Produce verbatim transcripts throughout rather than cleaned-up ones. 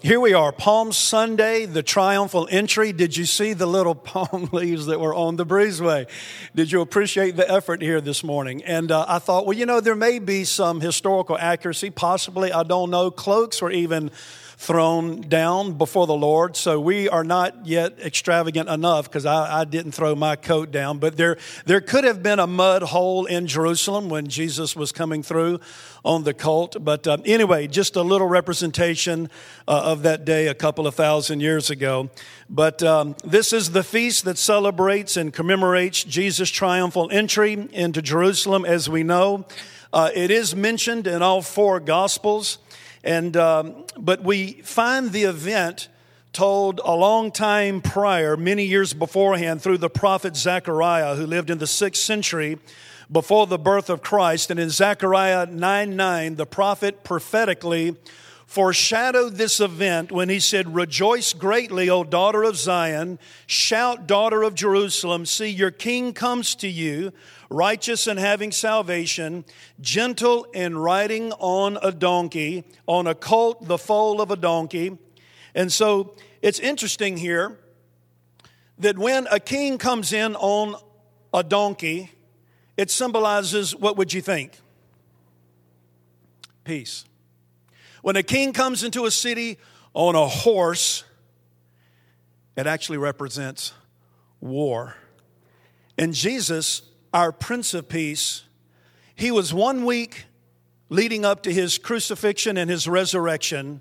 Here we are, Palm Sunday, the triumphal entry. Did you see the little palm leaves that were on the breezeway? Did you appreciate the effort here this morning? And uh, I thought, well, you know, there may be some historical accuracy, possibly, I don't know. Cloaks were even thrown down before the Lord, so we are not yet extravagant enough because I, I didn't throw my coat down. But there, there could have been a mud hole in Jerusalem when Jesus was coming through on the colt. But uh, anyway, just a little representation uh, of that day a couple of thousand years ago. But um, this is the feast that celebrates and commemorates Jesus' triumphal entry into Jerusalem, as we know. Uh, it is mentioned in all four Gospels. And um, but we find the event told a long time prior, many years beforehand, through the prophet Zechariah, who lived in the sixth century before the birth of Christ. And in Zechariah nine nine, the prophet prophetically foreshadowed this event when he said, "Rejoice greatly, O daughter of Zion. Shout, daughter of Jerusalem. See, your king comes to you, righteous and having salvation, gentle and riding on a donkey, on a colt, the foal of a donkey." And so it's interesting here that when a king comes in on a donkey, it symbolizes, what would you think? Peace. When a king comes into a city on a horse, it actually represents war. And Jesus, our Prince of Peace, he was one week leading up to his crucifixion and his resurrection.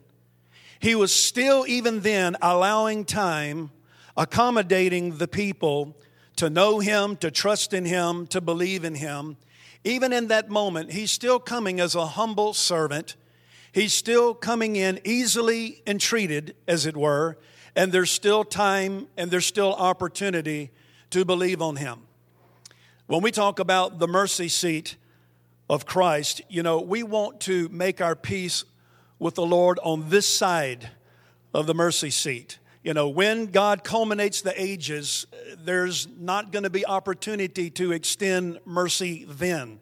He was still, even then, allowing time, accommodating the people to know him, to trust in him, to believe in him. Even in that moment, he's still coming as a humble servant. He's still coming in easily entreated, as it were, and there's still time and there's still opportunity to believe on him. When we talk about the mercy seat of Christ, you know, we want to make our peace with the Lord on this side of the mercy seat. You know, when God culminates the ages, there's not going to be opportunity to extend mercy then.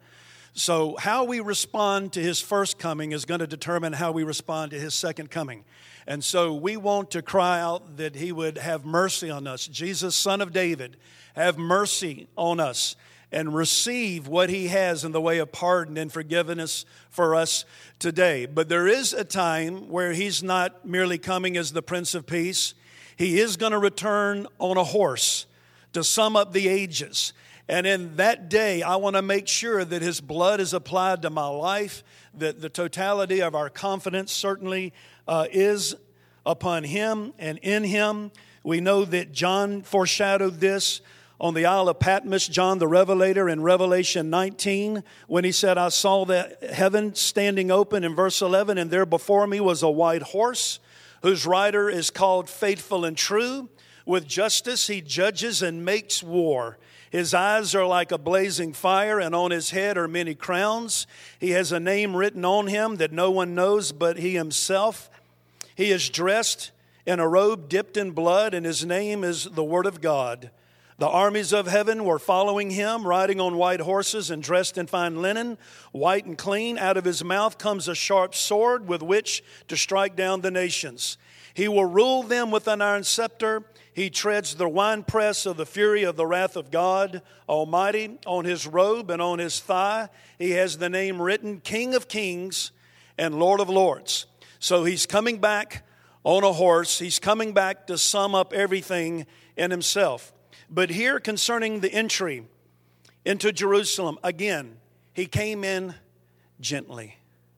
So how we respond to his first coming is going to determine how we respond to his second coming. And so we want to cry out that he would have mercy on us. Jesus, Son of David, have mercy on us and receive what he has in the way of pardon and forgiveness for us today. But there is a time where he's not merely coming as the Prince of Peace. He is going to return on a horse to sum up the ages. And in that day, I want to make sure that his blood is applied to my life, that the totality of our confidence certainly uh, is upon him and in him. We know that John foreshadowed this on the Isle of Patmos, John the Revelator in Revelation nineteen, when he said, "I saw the heaven standing open," in verse eleven, "and there before me was a white horse, whose rider is called Faithful and True. With justice he judges and makes war. His eyes are like a blazing fire, and on his head are many crowns. He has a name written on him that no one knows but he himself. He is dressed in a robe dipped in blood, and his name is the Word of God. The armies of heaven were following him, riding on white horses and dressed in fine linen, white and clean. Out of his mouth comes a sharp sword with which to strike down the nations. He will rule them with an iron scepter. He treads the winepress of the fury of the wrath of God Almighty. On his robe and on his thigh, he has the name written, King of Kings and Lord of Lords." So he's coming back on a horse. He's coming back to sum up everything in himself. But here, concerning the entry into Jerusalem, again, he came in gently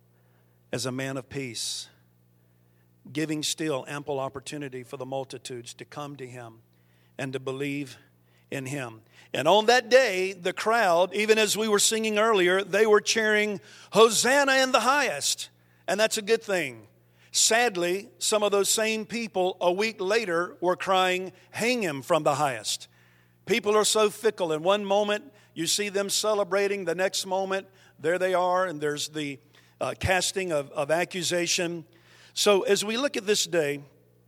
as a man of peace, giving still ample opportunity for the multitudes to come to him and to believe in him. And on that day, the crowd, even as we were singing earlier, they were cheering, "Hosanna in the highest." And that's a good thing. Sadly, some of those same people a week later were crying, "Hang him from the highest." People are so fickle. In one moment, you see them celebrating. The next moment, there they are, and there's the uh, casting of, of accusation. So as we look at this day,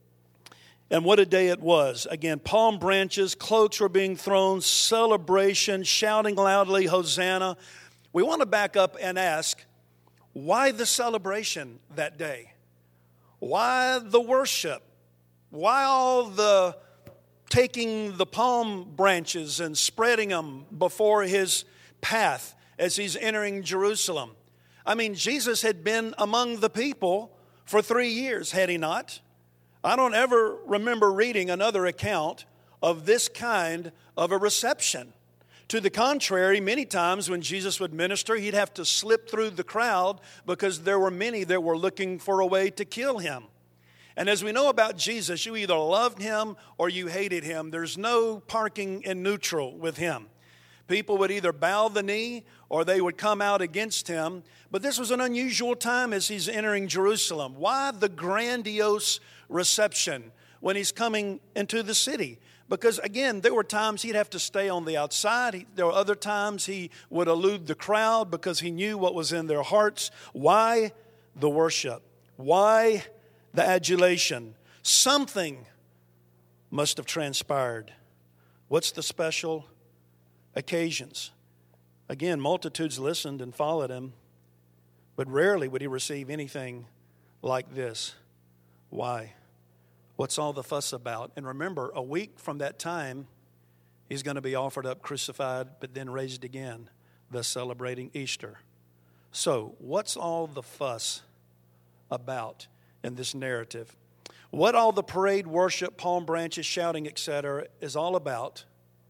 and what a day it was. Again, palm branches, cloaks were being thrown, celebration, shouting loudly, "Hosanna." We want to back up and ask, why the celebration that day? Why the worship? Why all the taking the palm branches and spreading them before his path as he's entering Jerusalem? I mean, Jesus had been among the people for three years, had he not? I don't ever remember reading another account of this kind of a reception. To the contrary, many times when Jesus would minister, he'd have to slip through the crowd because there were many that were looking for a way to kill him. And as we know about Jesus, you either loved him or you hated him. There's no parking in neutral with him. People would either bow the knee or they would come out against him. But this was an unusual time as he's entering Jerusalem. Why the grandiose reception when he's coming into the city? Because, again, there were times he'd have to stay on the outside. There were other times he would elude the crowd because he knew what was in their hearts. Why the worship? Why the adulation? Something must have transpired. What's the special occasions? Again, multitudes listened and followed him, but rarely would he receive anything like this. Why? What's all the fuss about? And remember, a week from that time, he's going to be offered up, crucified, but then raised again, thus celebrating Easter. So, what's all the fuss about in this narrative? What all the parade, worship, palm branches, shouting, et cetera is all about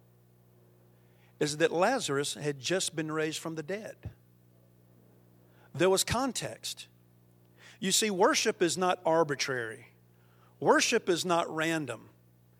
is that Lazarus had just been raised from the dead. There was context. You see, worship is not arbitrary. Worship is not random.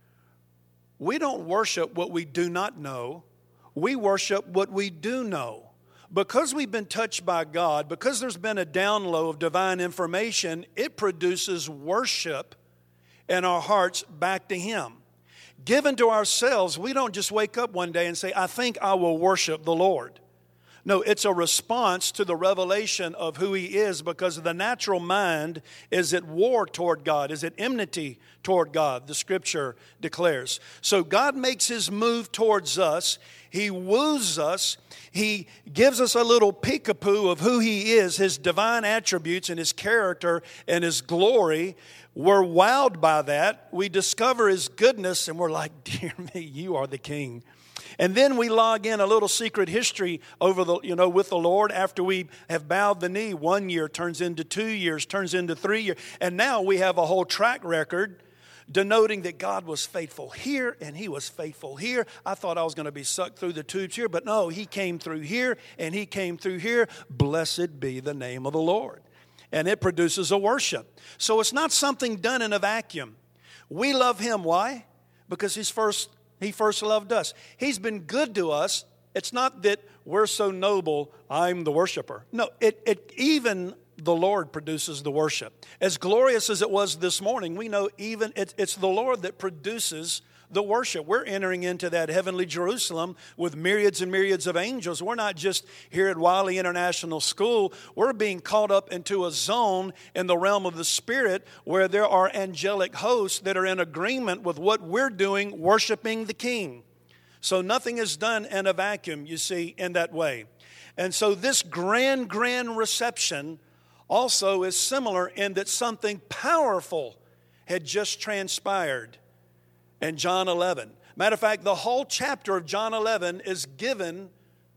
We don't worship what we do not know. We worship what we do know. Because we've been touched by God, because there's been a download of divine information, it produces worship in our hearts back to Him. Given to ourselves, we don't just wake up one day and say, I think I will worship the Lord. No, it's a response to the revelation of who He is, because the natural mind is at war toward God, is at enmity toward God, the Scripture declares. So God makes His move towards us. He woos us. He gives us a little peekaboo of who He is, His divine attributes and His character and His glory. We're wowed by that. We discover His goodness and we're like, dear me, you are the King. And then we log in a little secret history over the, you know, with the Lord after we have bowed the knee. One year turns into two years, turns into three years. And now we have a whole track record denoting that God was faithful here and He was faithful here. I thought I was going to be sucked through the tubes here, but no, He came through here and He came through here. Blessed be the name of the Lord. And it produces a worship. So it's not something done in a vacuum. We love Him. Why? Because He's first He first loved us. He's been good to us. It's not that we're so noble, I'm the worshiper. No, it, it even the Lord produces the worship. As glorious as it was this morning, we know even it, it's the Lord that produces the worship. We're entering into that heavenly Jerusalem with myriads and myriads of angels. We're not just here at Wiley International School. We're being caught up into a zone in the realm of the Spirit where there are angelic hosts that are in agreement with what we're doing, worshiping the King. So nothing is done in a vacuum, you see, in that way. And so this grand, grand reception also is similar in that something powerful had just transpired in John eleven. Matter of fact, the whole chapter of John eleven is given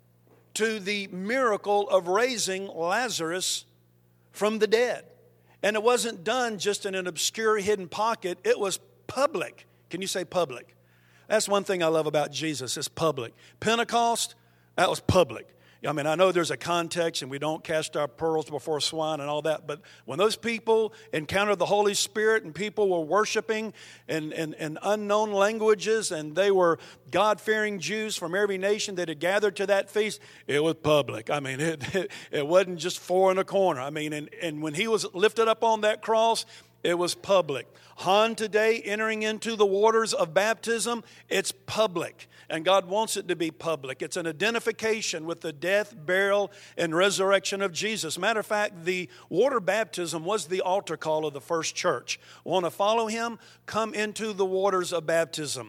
to the miracle of raising Lazarus from the dead. And it wasn't done just in an obscure hidden pocket. It was public. Can you say public? That's one thing I love about Jesus, is public. Pentecost, that was public. I mean, I know there's a context and we don't cast our pearls before swine and all that, but when those people encountered the Holy Spirit and people were worshiping in, in, in unknown languages and they were God-fearing Jews from every nation that had gathered to that feast, it was public. I mean, it, it, it wasn't just four in a corner. I mean, and, and when He was lifted up on that cross, it was public. Han today entering into the waters of baptism, it's public. And God wants it to be public. It's an identification with the death, burial, and resurrection of Jesus. Matter of fact, the water baptism was the altar call of the first church. Want to follow Him? Come into the waters of baptism.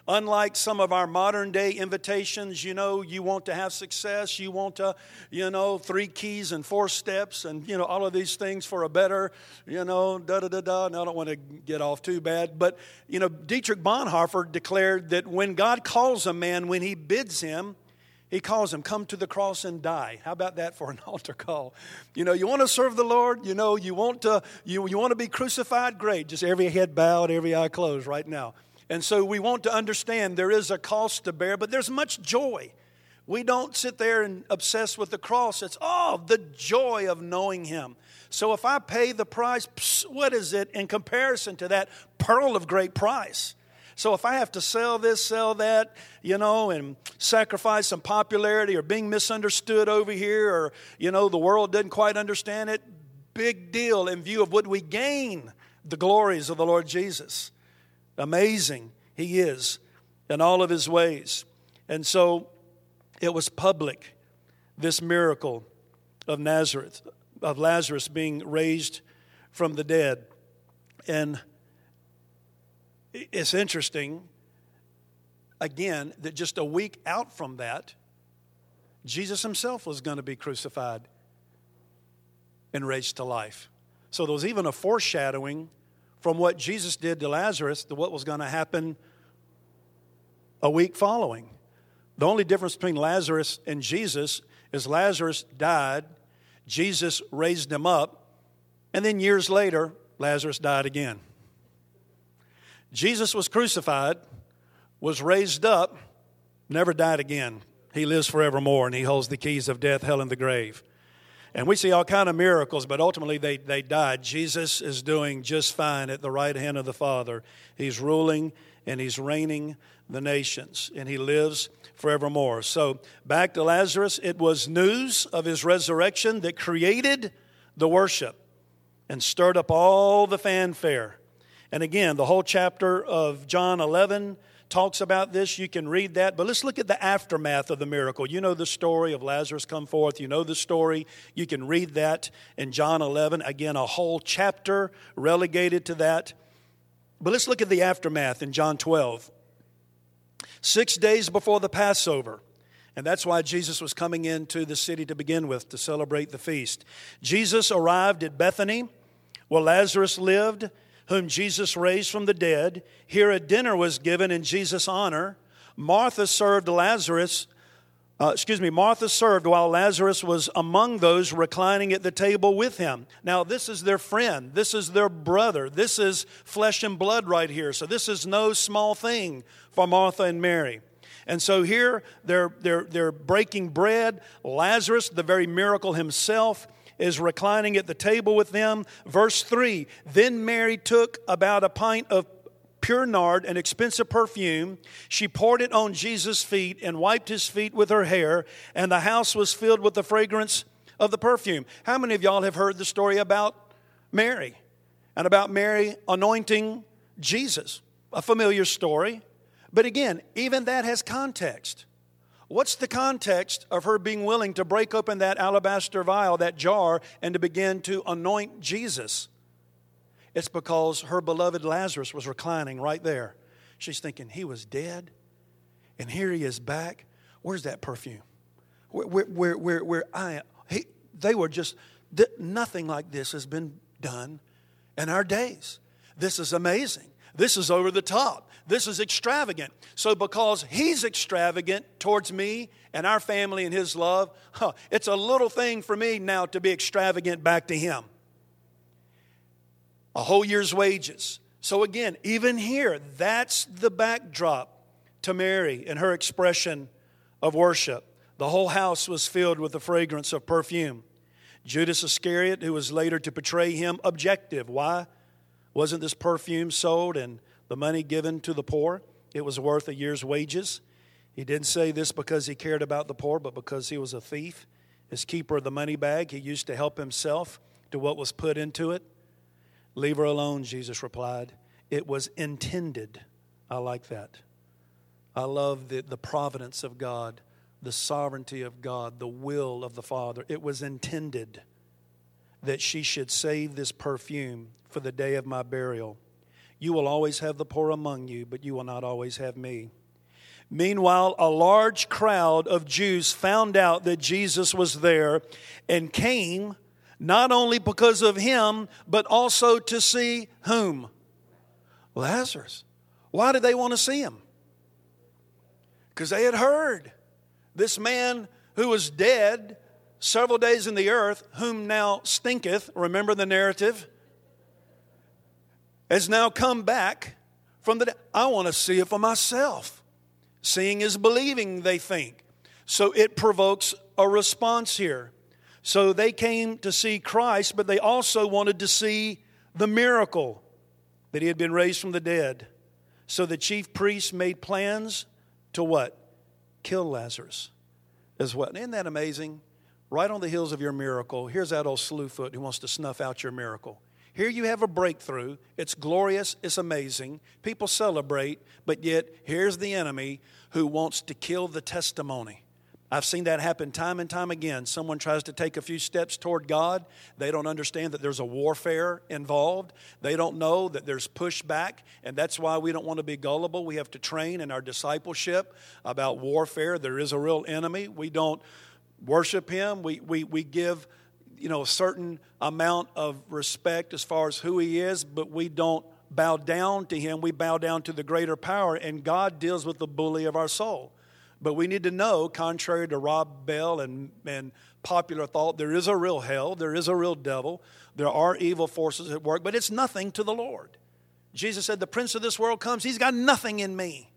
Unlike some of our modern day invitations, you know, you want to have success, you want to, you know, three keys and four steps and, you know, all of these things for a better, you know, da-da-da-da. And I don't want to get off too bad. But, you know, Dietrich Bonhoeffer declared that when God calls a man, when he bids him, he calls him, come to the cross and die. How about that for an altar call? You know, you want to serve the Lord, you know, you want to, you, you want to be crucified, great. Just every head bowed, every eye closed right now. And so we want to understand there is a cost to bear, but there's much joy. We don't sit there and obsess with the cross. It's, oh, the joy of knowing Him. So if I pay the price, psh, what is it in comparison to that pearl of great price? So if I have to sell this, sell that, you know, and sacrifice some popularity or being misunderstood over here or, you know, the world doesn't quite understand it, big deal in view of what we gain, the glories of the Lord Jesus. Amazing He is in all of His ways. And so it was public, this miracle of Nazareth, of Lazarus being raised from the dead. And it's interesting, again, that just a week out from that, Jesus Himself was going to be crucified and raised to life. So there was even a foreshadowing from what Jesus did to Lazarus to what was going to happen a week following. The only difference between Lazarus and Jesus is Lazarus died, Jesus raised him up, and then years later, Lazarus died again. Jesus was crucified, was raised up, never died again. He lives forevermore, and He holds the keys of death, hell, and the grave. And we see all kind of miracles, but ultimately they, they died. Jesus is doing just fine at the right hand of the Father. He's ruling and He's reigning the nations, and He lives forevermore. So back to Lazarus, it was news of His resurrection that created the worship and stirred up all the fanfare. And again, the whole chapter of John eleven talks about this. You can read that. But let's look at the aftermath of the miracle. You know the story of Lazarus come forth. You know the story. You can read that in John eleven. Again, a whole chapter relegated to that. But let's look at the aftermath in John twelve. Six days before the Passover. And that's why Jesus was coming into the city to begin with, to celebrate the feast. Jesus arrived at Bethany, where Lazarus lived, whom Jesus raised from the dead. Here a dinner was given in Jesus' honor. Martha served Lazarus, uh, excuse me, Martha served while Lazarus was among those reclining at the table with him. Now, this is their friend. This is their brother. This is flesh and blood right here. So this is no small thing for Martha and Mary. And so here they're, they're, they're breaking bread. Lazarus, the very miracle himself, is reclining at the table with them. Verse three, then Mary took about a pint of pure nard, an expensive perfume. She poured it on Jesus' feet and wiped His feet with her hair, and the house was filled with the fragrance of the perfume. How many of y'all have heard the story about Mary and about Mary anointing Jesus? A familiar story. But again, even that has context. What's the context of her being willing to break open that alabaster vial, that jar, and to begin to anoint Jesus? It's because her beloved Lazarus was reclining right there. She's thinking, he was dead, and here he is back. Where's that perfume? Where, where, where, where, where I am? He, they were just, nothing like this has been done in our days. This is amazing. This is over the top. This is extravagant. So because He's extravagant towards me and our family and His love, huh, it's a little thing for me now to be extravagant back to Him. A whole year's wages. So again, even here, that's the backdrop to Mary and her expression of worship. The whole house was filled with the fragrance of perfume. Judas Iscariot, who was later to betray Him, objective. Why? Wasn't this perfume sold and the money given to the poor? It was worth a year's wages. He didn't say this because he cared about the poor, but because he was a thief. As keeper of the money bag, he used to help himself to what was put into it. Leave her alone, Jesus replied. It was intended. I like that. I love the, the providence of God, the sovereignty of God, the will of the Father. It was intended that she should save this perfume for the day of my burial. You will always have the poor among you, but you will not always have me. Meanwhile, a large crowd of Jews found out that Jesus was there and came not only because of him, but also to see whom? Lazarus. Why did they want to see him? Because they had heard this man who was dead several days in the earth, whom now stinketh, remember the narrative, has now come back from the dead. I want to see it for myself. Seeing is believing, they think. So it provokes a response here. So they came to see Christ, but they also wanted to see the miracle that he had been raised from the dead. So the chief priests made plans to what? Kill Lazarus as well. Isn't that amazing? Right on the heels of your miracle, here's that old slewfoot who wants to snuff out your miracle. Here you have a breakthrough. It's glorious. It's amazing. People celebrate, but yet here's the enemy who wants to kill the testimony. I've seen that happen time and time again. Someone tries to take a few steps toward God. They don't understand that there's a warfare involved. They don't know that there's pushback, and that's why we don't want to be gullible. We have to train in our discipleship about warfare. There is a real enemy. We don't worship him. We we we give, you know, a certain amount of respect as far as who he is, but we don't bow down to him. We bow down to the greater power, and God deals with the bully of our soul. But we need to know, contrary to Rob Bell and, and popular thought, there is a real hell, there is a real devil, there are evil forces at work, but it's nothing to the Lord. Jesus said, the prince of this world comes, he's got nothing in me.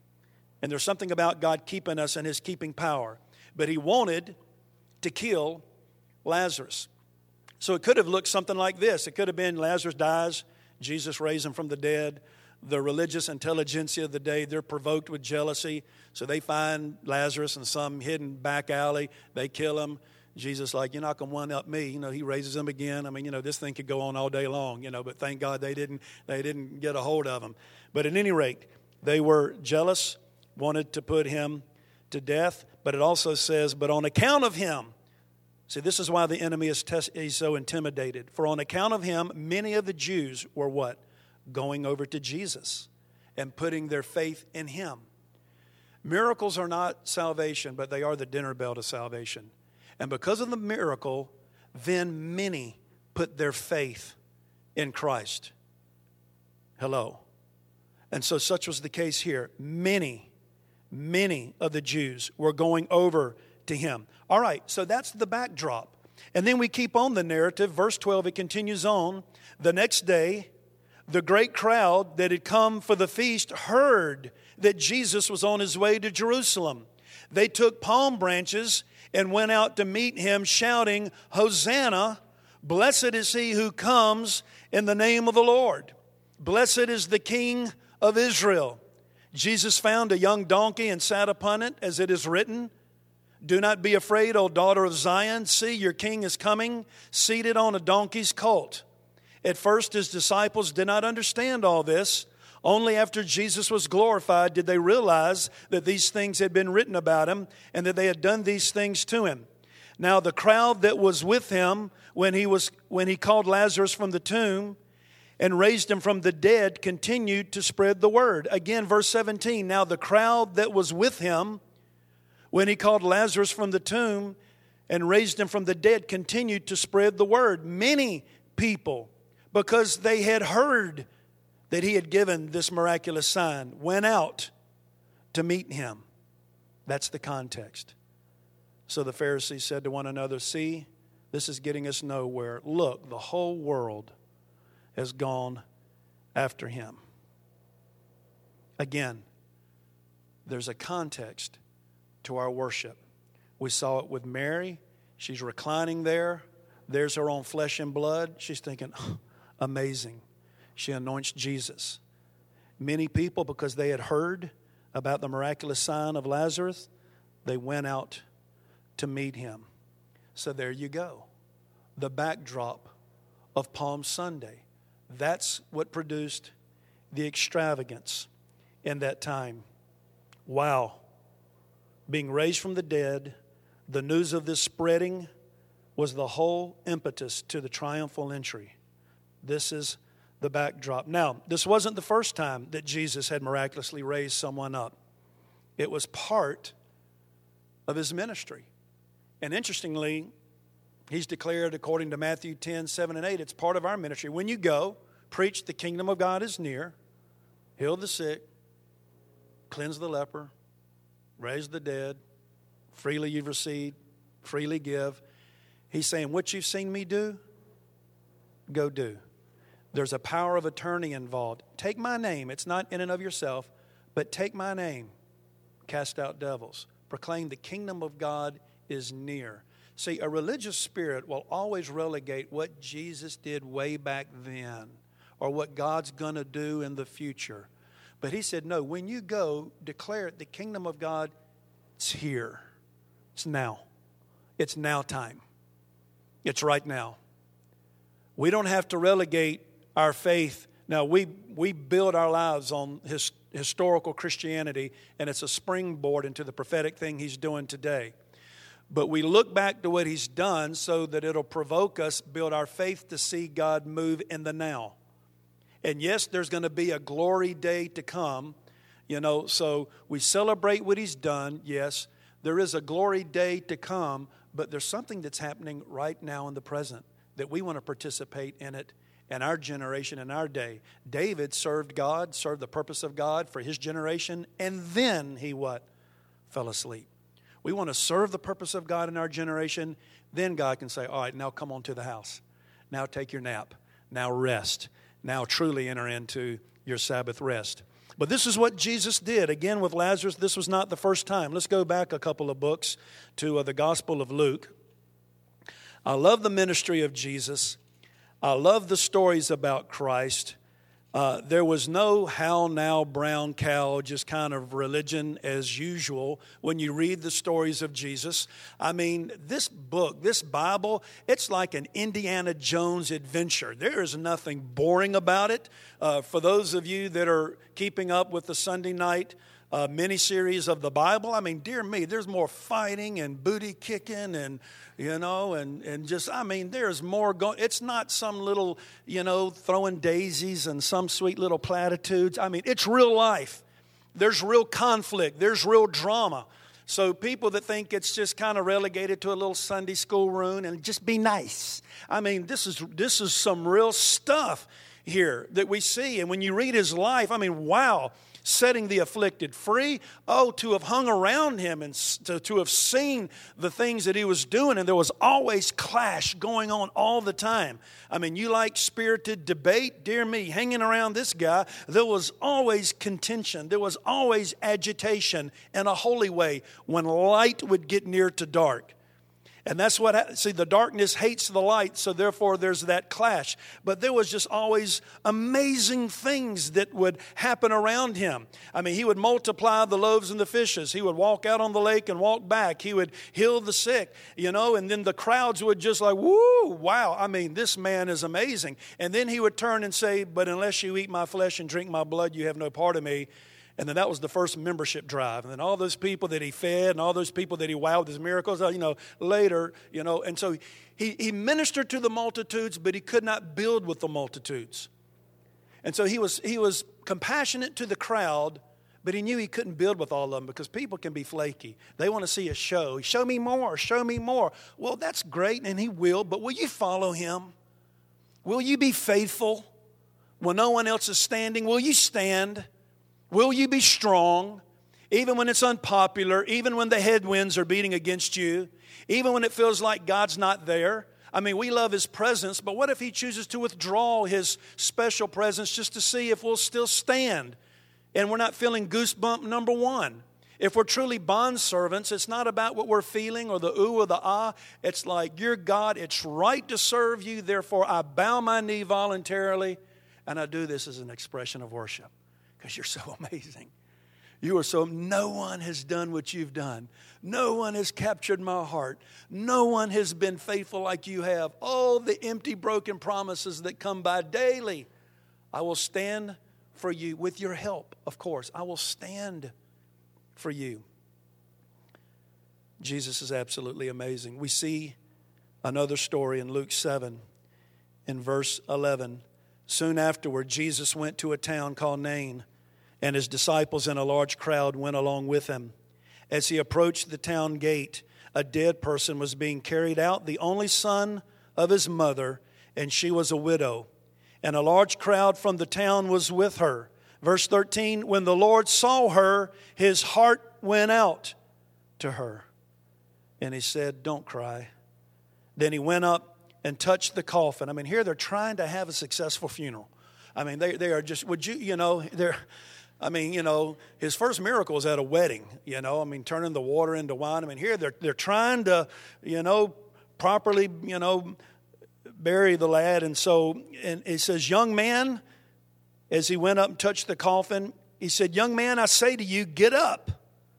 And there's something about God keeping us and his keeping power. But he wanted to kill Lazarus. So it could have looked something like this. It could have been Lazarus dies, Jesus raised him from the dead. The religious intelligentsia of the day, they're provoked with jealousy. So they find Lazarus in some hidden back alley. They kill him. Jesus like, you're not going to one-up me. You know, he raises him again. I mean, you know, this thing could go on all day long, you know, but thank God they didn't, they didn't get a hold of him. But at any rate, they were jealous, wanted to put him to death. But it also says, but on account of him, see, this is why the enemy is, tes- is so intimidated. For on account of him, many of the Jews were what? Going over to Jesus and putting their faith in him. Miracles are not salvation, but they are the dinner bell to salvation. And because of the miracle, then many put their faith in Christ. Hello. And so such was the case here. Many, many of the Jews were going over to him. All right, so that's the backdrop. And then we keep on the narrative. Verse twelve, it continues on. The next day, the great crowd that had come for the feast heard that Jesus was on his way to Jerusalem. They took palm branches and went out to meet him, shouting, Hosanna, blessed is he who comes in the name of the Lord. Blessed is the King of Israel. Jesus found a young donkey and sat upon it, as it is written, do not be afraid, O daughter of Zion. See, your king is coming, seated on a donkey's colt. At first, his disciples did not understand all this. Only after Jesus was glorified did they realize that these things had been written about him and that they had done these things to him. Now, the crowd that was with him when he was when he called Lazarus from the tomb and raised him from the dead continued to spread the word. Again, verse seventeen. Now, the crowd that was with him when he called Lazarus from the tomb and raised him from the dead continued to spread the word. Many people, because they had heard that he had given this miraculous sign, went out to meet him. That's the context. So the Pharisees said to one another, see, this is getting us nowhere. Look, the whole world has gone after him. Again, there's a context to our worship. We saw it with Mary. She's reclining there. There's her own flesh and blood. She's thinking, oh, amazing. She anoints Jesus. Many people, because they had heard about the miraculous sign of Lazarus, they went out to meet him. So there you go. The backdrop of Palm Sunday. That's what produced the extravagance in that time. Wow. Being raised from the dead, the news of this spreading was the whole impetus to the triumphal entry. This is the backdrop. Now, this wasn't the first time that Jesus had miraculously raised someone up. It was part of his ministry. And interestingly, he's declared, according to Matthew ten, seven and eight, it's part of our ministry. When you go, preach the kingdom of God is near, heal the sick, cleanse the leper, raise the dead, freely you've received, freely give. He's saying, what you've seen me do, go do. There's a power of attorney involved. Take my name. It's not in and of yourself, but take my name. Cast out devils. Proclaim the kingdom of God is near. See, a religious spirit will always relegate what Jesus did way back then or what God's going to do in the future. But he said, no, when you go, declare it. The kingdom of God, it's here. It's now. It's now time. It's right now. We don't have to relegate our faith. Now, we, we build our lives on his, historical Christianity, and it's a springboard into the prophetic thing he's doing today. But we look back to what he's done so that it'll provoke us, build our faith to see God move in the now. And yes, there's going to be a glory day to come, you know, so we celebrate what he's done. Yes, there is a glory day to come, but there's something that's happening right now in the present that we want to participate in it in our generation, in our day. David served God, served the purpose of God for his generation, and then he what? Fell asleep. We want to serve the purpose of God in our generation, then God can say, all right, now come on to the house. Now take your nap. Now rest. Now truly enter into your Sabbath rest. But this is what Jesus did. Again, with Lazarus, this was not the first time. Let's go back a couple of books to uh, the Gospel of Luke. I love the ministry of Jesus. I love the stories about Christ. Uh, there was no how now brown cow, just kind of religion as usual when you read the stories of Jesus. I mean, this book, this Bible, it's like an Indiana Jones adventure. There is nothing boring about it. Uh, for those of you that are keeping up with the Sunday night uh, miniseries of the Bible, I mean, dear me, there's more fighting and booty kicking and You know, and, and just, I mean, there's more going. It's not some little, you know, throwing daisies and some sweet little platitudes. I mean, it's real life. There's real conflict. There's real drama. So people that think it's just kind of relegated to a little Sunday school room and just be nice. I mean, this is this is some real stuff here that we see. And when you read his life, I mean, wow. Setting the afflicted free. Oh, to have hung around him and to, to have seen the things that he was doing. And there was always clash going on all the time. I mean, you like spirited debate? Dear me, hanging around this guy, there was always contention. There was always agitation in a holy way when light would get near to dark. And that's what, see, the darkness hates the light, so therefore there's that clash. But there was just always amazing things that would happen around him. I mean, he would multiply the loaves and the fishes. He would walk out on the lake and walk back. He would heal the sick, you know, and then the crowds would just like, woo, wow. I mean, this man is amazing. And then he would turn and say, but unless you eat my flesh and drink my blood, you have no part of me. And then that was the first membership drive. And then all those people that he fed and all those people that he wowed with his miracles, you know, later, you know. And so he, he ministered to the multitudes, but he could not build with the multitudes. And so he was he was compassionate to the crowd, but he knew he couldn't build with all of them because people can be flaky. They want to see a show. Show me more, show me more. Well, that's great, and he will, but will you follow him? Will you be faithful when no one else is standing? Will you stand? Will you be strong, even when it's unpopular, even when the headwinds are beating against you, even when it feels like God's not there? I mean, we love his presence, but what if he chooses to withdraw his special presence just to see if we'll still stand and we're not feeling goosebump number one? If we're truly bondservants, it's not about what we're feeling or the ooh or the ah. It's like, you're God, it's right to serve you, therefore I bow my knee voluntarily, and I do this as an expression of worship. Because you're so amazing. You are so, no one has done what you've done. No one has captured my heart. No one has been faithful like you have. All the empty, broken promises that come by daily. I will stand for you with your help, of course. I will stand for you. Jesus is absolutely amazing. We see another story in Luke seven in verse eleven. Soon afterward, Jesus went to a town called Nain, and his disciples and a large crowd went along with him. As he approached the town gate, a dead person was being carried out, the only son of his mother, and she was a widow. And a large crowd from the town was with her. Verse thirteen, when the Lord saw her, his heart went out to her. And he said, don't cry. Then he went up and touched the coffin. I mean, here they're trying to have a successful funeral. I mean, they they are just, would you, you know, they're, I mean, you know, his first miracle was at a wedding, you know, I mean, turning the water into wine. I mean, here they're they're trying to, you know, properly, you know, bury the lad. And so, and it says, young man, as he went up and touched the coffin, he said, young man, I say to you, get up.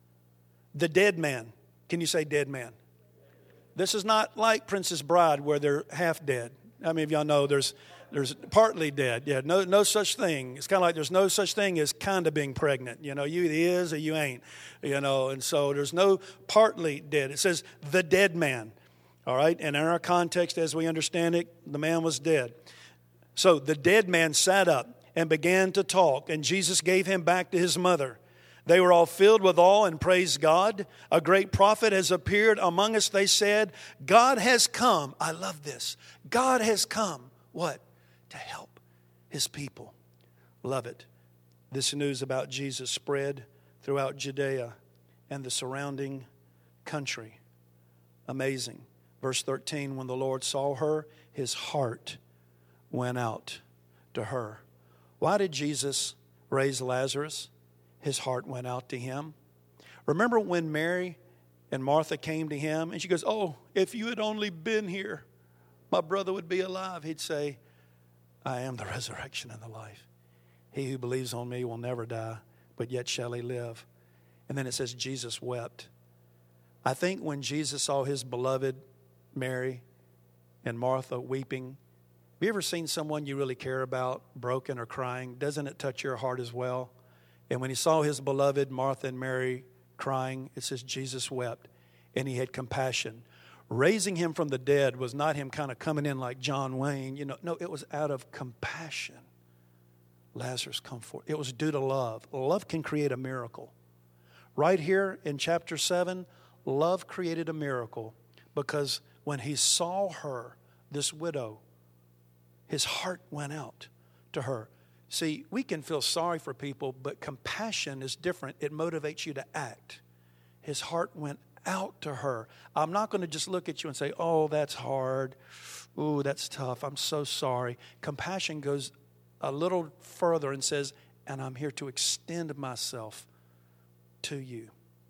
The dead man. Can you say dead man? This is not like Princess Bride where they're half dead. How many of y'all know there's there's partly dead? Yeah, no no such thing. It's kind of like there's no such thing as kind of being pregnant. You know, you either is or you ain't. You know, and so there's no partly dead. It says the dead man. All right, and in our context, as we understand it, the man was dead. So the dead man sat up and began to talk, and Jesus gave him back to his mother. They were all filled with awe and praised God. A great prophet has appeared among us, they said. God has come. I love this. God has come. What? To help his people. Love it. This news about Jesus spread throughout Judea and the surrounding country. Amazing. Verse thirteen, when the Lord saw her, his heart went out to her. Why did Jesus raise Lazarus? His heart went out to him. Remember when Mary and Martha came to him and she goes, oh, if you had only been here, my brother would be alive. He'd say, I am the resurrection and the life. He who believes on me will never die, but yet shall he live. And then it says Jesus wept. I think when Jesus saw his beloved Mary and Martha weeping, have you ever seen someone you really care about broken or crying? Doesn't it touch your heart as well? And when he saw his beloved Martha and Mary crying, it says Jesus wept and he had compassion. Raising him from the dead was not him kind of coming in like John Wayne. You know, no, it was out of compassion. Lazarus, come forth. It was due to love. Love can create a miracle. Right here in chapter seven, love created a miracle because when he saw her, this widow, his heart went out to her. See, we can feel sorry for people, but compassion is different. It motivates you to act. His heart went out to her. I'm not going to just look at you and say, oh, that's hard. Ooh, that's tough. I'm so sorry. Compassion goes a little further and says, and I'm here to extend myself to you.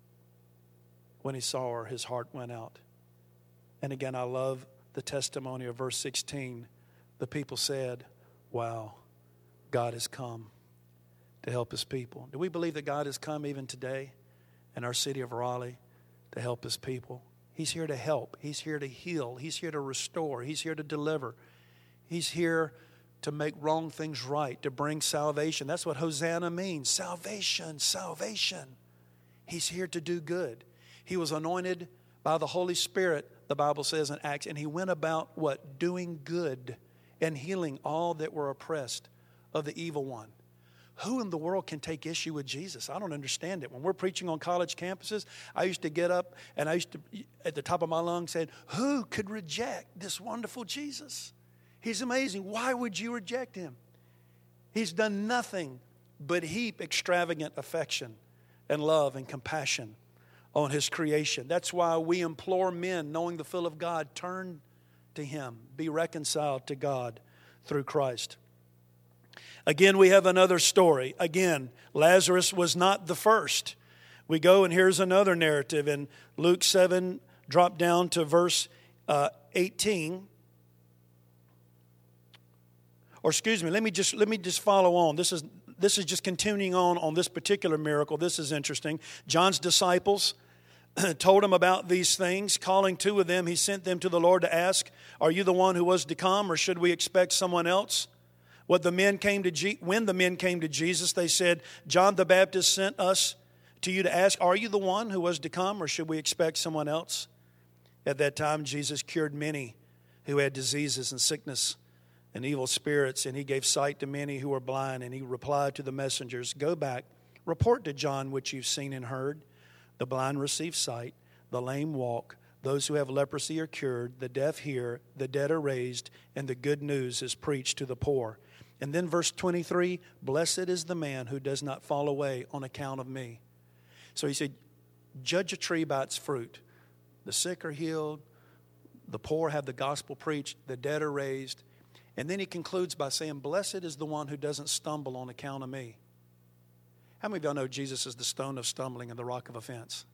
When he saw her, his heart went out. And again, I love the testimony of verse sixteen. The people said, wow, God has come to help his people. Do we believe that God has come even today in our city of Raleigh to help his people? He's here to help. He's here to heal. He's here to restore. He's here to deliver. He's here to make wrong things right, to bring salvation. That's what Hosanna means. Salvation, salvation. He's here to do good. He was anointed by the Holy Spirit, the Bible says in Acts, and he went about what? Doing good and healing all that were oppressed of the evil one. Who in the world can take issue with Jesus? I don't understand it. When we're preaching on college campuses, I used to get up and I used to, at the top of my lungs, say, who could reject this wonderful Jesus? He's amazing. Why would you reject him? He's done nothing but heap extravagant affection and love and compassion on his creation. That's why we implore men, knowing the will of God, turn to him, be reconciled to God through Christ. Again, we have another story. Again, Lazarus was not the first. We go and here's another narrative in Luke seven, drop down to verse uh, eighteen. Or excuse me, let me just let me just follow on. This is this is just continuing on on this particular miracle. This is interesting. John's disciples told him about these things. Calling two of them, he sent them to the Lord to ask, are you the one who was to come, or should we expect someone else? What the men came to Je- when the men came to Jesus, they said, John the Baptist sent us to you to ask, are you the one who was to come, or should we expect someone else? At that time, Jesus cured many who had diseases and sickness and evil spirits, and he gave sight to many who were blind. And he replied to the messengers, go back, report to John what you've seen and heard. The blind receive sight, the lame walk, those who have leprosy are cured, the deaf hear, the dead are raised, and the good news is preached to the poor. And then verse twenty-three, blessed is the man who does not fall away on account of me. So he said, judge a tree by its fruit. The sick are healed, the poor have the gospel preached, the dead are raised. And then he concludes by saying, blessed is the one who doesn't stumble on account of me. How many of y'all know Jesus is the stone of stumbling and the rock of offense?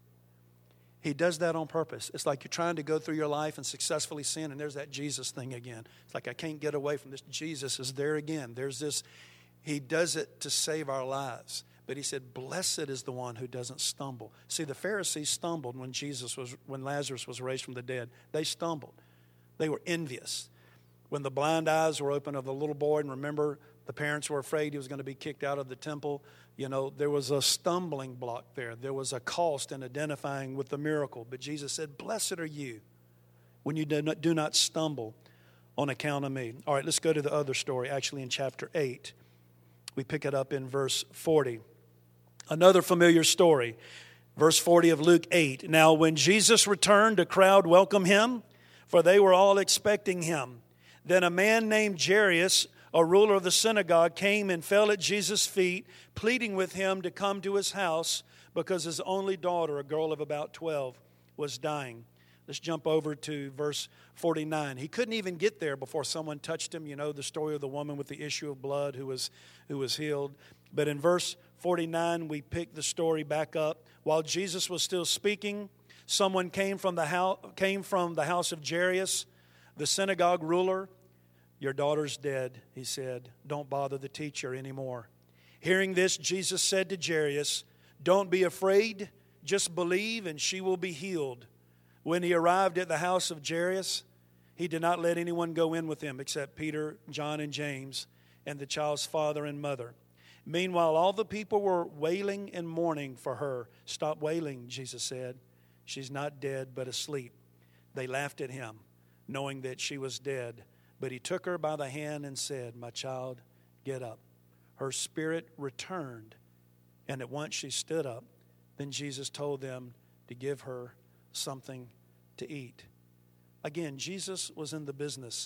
He does that on purpose. It's like you're trying to go through your life and successfully sin, and there's that Jesus thing again. It's like I can't get away from this. Jesus is there again. There's this. He does it to save our lives. But he said, blessed is the one who doesn't stumble. See, the Pharisees stumbled when Jesus was, when Lazarus was raised from the dead. They stumbled. They were envious. When the blind eyes were open of the little boy, and remember, the parents were afraid he was going to be kicked out of the temple. You know, there was a stumbling block there. There was a cost in identifying with the miracle. But Jesus said, blessed are you when you do not, do not stumble on account of me. All right, let's go to the other story, actually in chapter eight. We pick it up in verse forty. Another familiar story. Verse forty of Luke eight. Now when Jesus returned, a crowd welcomed him, for they were all expecting him. Then a man named Jairus, a ruler of the synagogue, came and fell at Jesus' feet, pleading with him to come to his house because his only daughter, a girl of about twelve, was dying. Let's jump over to verse forty-nine. He couldn't even get there before someone touched him. You know the story of the woman with the issue of blood who was, who was healed. But in verse forty-nine, we pick the story back up. While Jesus was still speaking, someone came from the house, came from the house of Jairus, the synagogue ruler. Your daughter's dead, he said. Don't bother the teacher anymore. Hearing this, Jesus said to Jairus, don't be afraid, just believe and she will be healed. When he arrived at the house of Jairus, he did not let anyone go in with him except Peter, John, and James, and the child's father and mother. Meanwhile, all the people were wailing and mourning for her. Stop wailing, Jesus said. She's not dead, but asleep. They laughed at him, knowing that she was dead. But he took her by the hand and said, my child, get up. Her spirit returned, and at once she stood up. Then Jesus told them to give her something to eat. Again, Jesus was in the business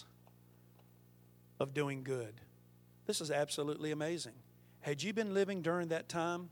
of doing good. This is absolutely amazing. Had you been living during that time,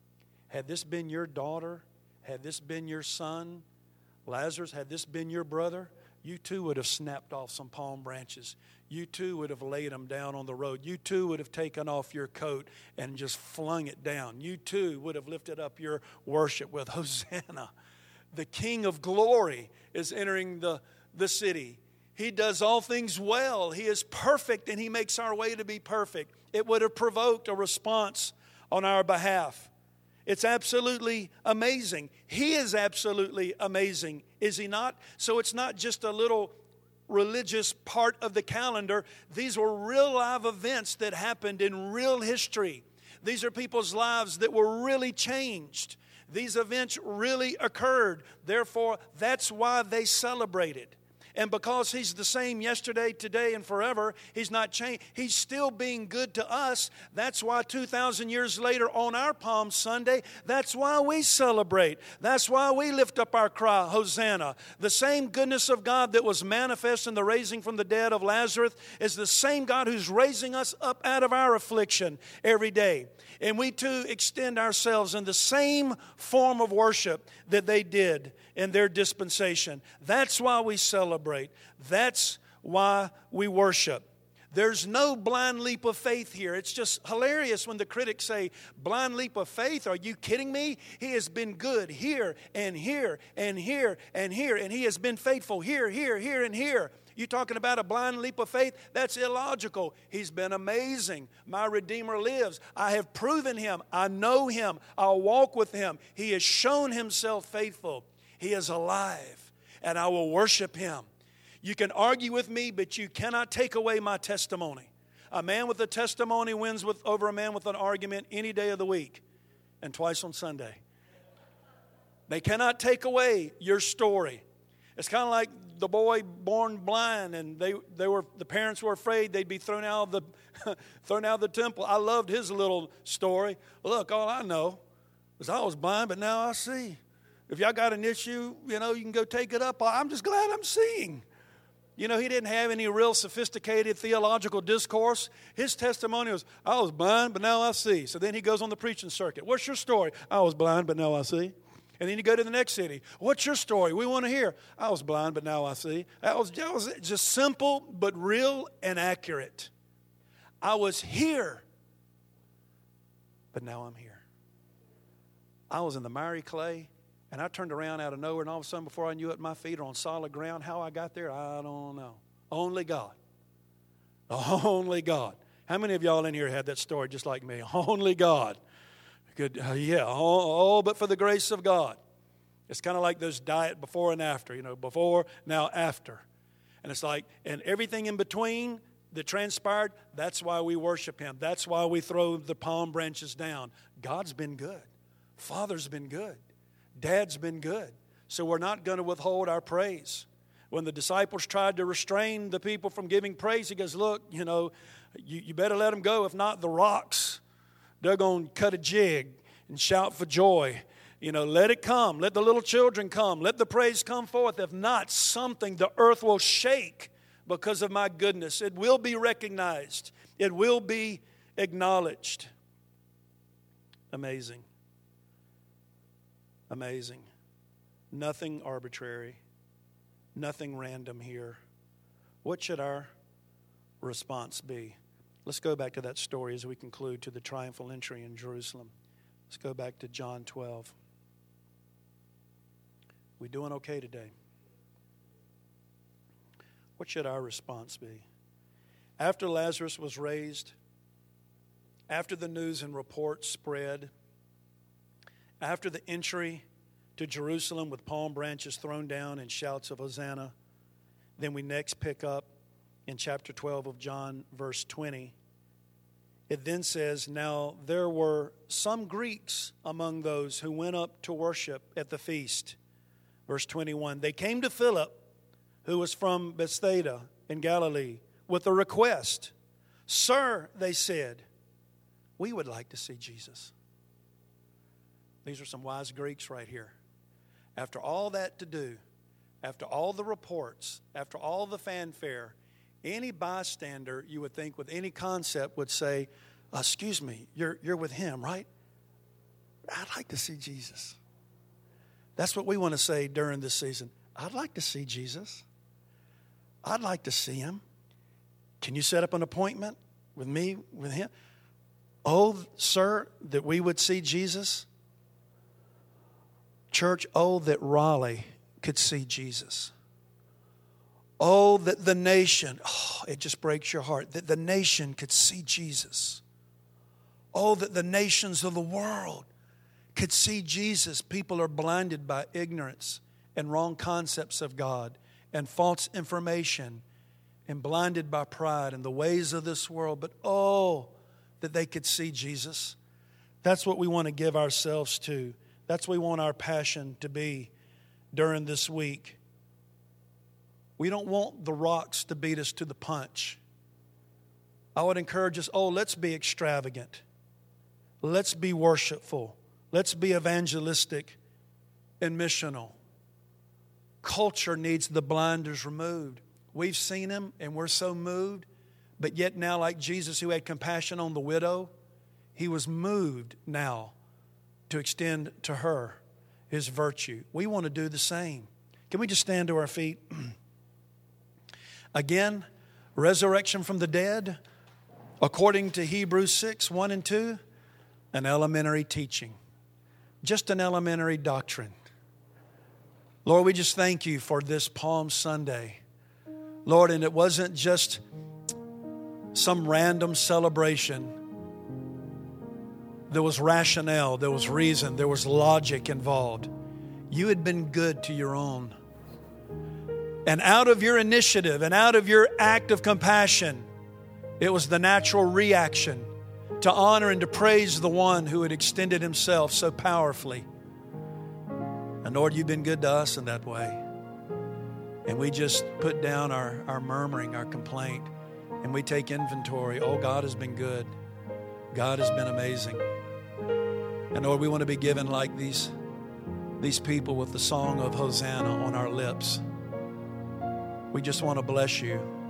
had this been your daughter, had this been your son, Lazarus, had this been your brother, you too would have snapped off some palm branches. You too would have laid them down on the road. You too would have taken off your coat and just flung it down. You too would have lifted up your worship with Hosanna. The King of glory is entering the, the city. He does all things well. He is perfect, and he makes our way to be perfect. It would have provoked a response on our behalf. It's absolutely amazing. He is absolutely amazing, is he not? So it's not just a little religious part of the calendar. These were real live events that happened in real history. These are people's lives that were really changed. These events really occurred. Therefore, that's why they celebrated. And because he's the same yesterday, today, and forever, he's not changed. He's still being good to us. That's why two thousand years later on our Palm Sunday, that's why we celebrate. That's why we lift up our cry, Hosanna. The same goodness of God that was manifest in the raising from the dead of Lazarus is the same God who's raising us up out of our affliction every day. And we too extend ourselves in the same form of worship that they did in their dispensation. That's why we celebrate. That's why we worship. There's no blind leap of faith here. It's just hilarious when the critics say, blind leap of faith? Are you kidding me? He has been good here and here and here and here. And he has been faithful here, here, here, and here. You talking about a blind leap of faith? That's illogical. He's been amazing. My Redeemer lives. I have proven him. I know him. I'll walk with him. He has shown himself faithful. He is alive, and I will worship him. You can argue with me, but you cannot take away my testimony. A man with a testimony wins with, over a man with an argument any day of the week, and twice on Sunday. They cannot take away your story. It's kind of like the boy born blind, and they, they were the parents were afraid they'd be thrown out of the thrown out of the temple. I loved his little story. Look, all I know is I was blind, but now I see. If y'all got an issue, you know, you can go take it up. I'm just glad I'm seeing. You know, he didn't have any real sophisticated theological discourse. His testimony was, I was blind, but now I see. So then he goes on the preaching circuit. What's your story? I was blind, but now I see. And then you go to the next city. What's your story? We want to hear. I was blind, but now I see. That was, that was just simple, but real and accurate. I was here, but now I'm here. I was in the miry clay. And I turned around out of nowhere, and all of a sudden, before I knew it, my feet are on solid ground. How I got there, I don't know. Only God. Only God. How many of y'all in here had that story just like me? Only God. Good, uh, yeah, all, all but for the grace of God. It's kind of like those diet before and after, you know, before, now after. And it's like, and everything in between that transpired, that's why we worship Him. That's why we throw the palm branches down. God's been good. Father's been good. Dad's been good. So we're not going to withhold our praise. When the disciples tried to restrain the people from giving praise, He goes, look, you know, you, you better let them go. If not, the rocks, they're going to cut a jig and shout for joy. You know, let it come. Let the little children come. Let the praise come forth. If not, something, the earth will shake because of my goodness. It will be recognized. It will be acknowledged. Amazing. Amazing. Nothing arbitrary. Nothing random here. What should our response be? Let's go back to that story as we conclude to the triumphal entry in Jerusalem. Let's go back to John twelve. We doing okay today? What should our response be? After Lazarus was raised, after the news and reports spread, after the entry to Jerusalem with palm branches thrown down and shouts of Hosanna, then we next pick up in chapter twelve of John, verse twenty. It then says, now there were some Greeks among those who went up to worship at the feast. Verse twenty-one, they came to Philip, who was from Bethsaida in Galilee, with a request. Sir, they said, we would like to see Jesus. These are some wise Greeks right here. After all that to do, after all the reports, after all the fanfare, any bystander you would think with any concept would say, excuse me, you're, you're with Him, right? I'd like to see Jesus. That's what we want to say during this season. I'd like to see Jesus. I'd like to see Him. Can you set up an appointment with me, with Him? Oh, sir, that we would see Jesus. Church, oh, that Raleigh could see Jesus. Oh, that the nation, oh, it just breaks your heart, that the nation could see Jesus. Oh, that the nations of the world could see Jesus. People are blinded by ignorance and wrong concepts of God and false information and blinded by pride and the ways of this world. But oh, that they could see Jesus. That's what we want to give ourselves to. That's what we want our passion to be during this week. We don't want the rocks to beat us to the punch. I would encourage us, oh, let's be extravagant. Let's be worshipful. Let's be evangelistic and missional. Culture needs the blinders removed. We've seen Him and we're so moved, but yet now, like Jesus who had compassion on the widow, He was moved now to extend to her His virtue. We want to do the same. Can we just stand to our feet? Again, resurrection from the dead, according to Hebrews six, one and two, an elementary teaching. Just an elementary doctrine. Lord, we just thank You for this Palm Sunday. Lord, and it wasn't just some random celebration. There was rationale, there was reason, there was logic involved. You had been good to Your own. And out of Your initiative and out of Your act of compassion, it was the natural reaction to honor and to praise the one who had extended Himself so powerfully. And Lord, You've been good to us in that way. And we just put down our, our murmuring, our complaint, and we take inventory. Oh, God has been good. God has been amazing. And Lord, we want to be given like these, these people with the song of Hosanna on our lips. We just want to bless you.